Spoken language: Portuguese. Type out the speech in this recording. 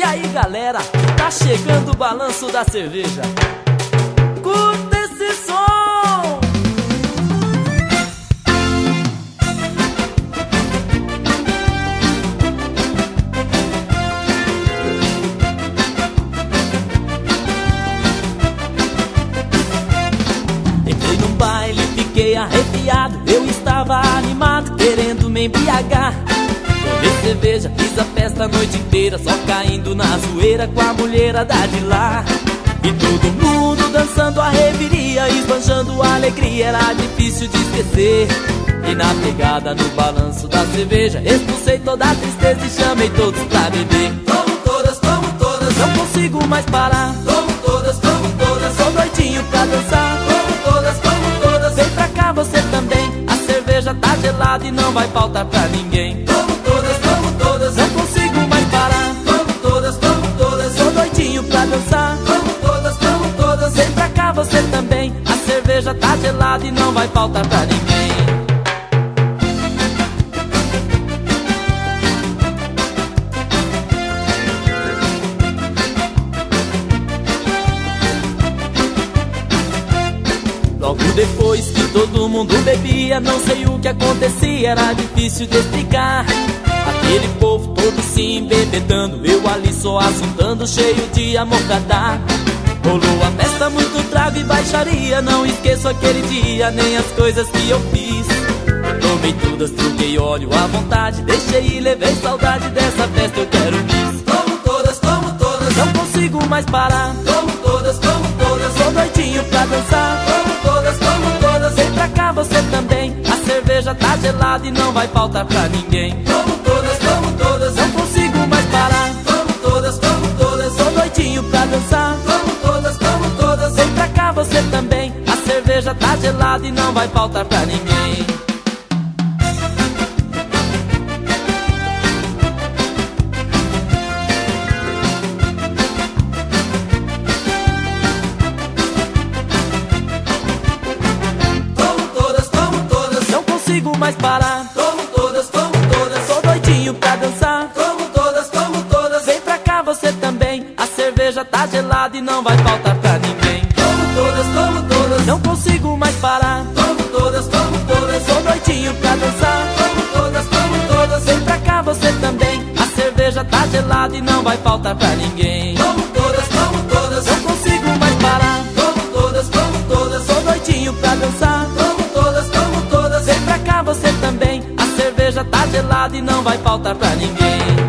E aí galera, tá chegando o balanço da cerveja. Curta esse som! Entrei num baile, fiquei arrepiado. Eu estava animado, querendo me embriagar. Tomei cerveja, fiz a festa a noite inteira, só caindo na zoeira com a mulherada de lá. E todo mundo dançando a reviria, esbanjando a alegria, era difícil de esquecer. E na pegada, no balanço da cerveja, expulsei toda a tristeza e chamei todos pra beber. Tomo todas, Não consigo mais parar, tomo todas, sou doidinho pra dançar. tomo todas, Vem pra cá você também, a cerveja tá gelada e não vai faltar pra ninguém. tomo todas, Não consigo mais parar, tomo todas, sou doidinho pra dançar. tomo todas, Vem pra cá você também, a cerveja tá gelada e não vai faltar pra ninguém. Logo depois que todo mundo bebia, não sei o que acontecia, era difícil de explicar. Aquele povo todo se embebedando, eu ali só assuntando, cheio de amor pra dar. Rolou a festa, muito trago e baixaria, não esqueço aquele dia, nem as coisas que eu fiz. Tomei todas, troquei óleo à vontade, deixei e levei saudade dessa festa, eu quero bis. tomo todas, Não consigo mais parar, tomo todas, sou doidinho pra dançar. tomo todas, Vem pra cá você também, a cerveja tá gelada e não vai faltar pra ninguém. tomo todas, Não consigo mais parar, tomo todas, sou doidinho pra dançar. tomo todas, Vem pra cá você também, a cerveja tá gelada e não vai faltar pra ninguém. tomo todas, Não consigo mais parar, tomo todas, sou doidinho pra dançar. tomo todas, Vem pra cá você também, a cerveja tá gelada e não vai faltar pra ninguém. tomo todas, Não consigo mais parar, tomo todas, sou doidinho pra dançar. tomo todas, Vem pra cá você também, a cerveja tá gelada e não vai faltar pra ninguém. tomo todas, Não consigo mais parar, tomo todas, sou doidinho pra dançar. tomo todas, Vem pra cá você também, a cerveja tá gelada e não vai faltar pra ninguém.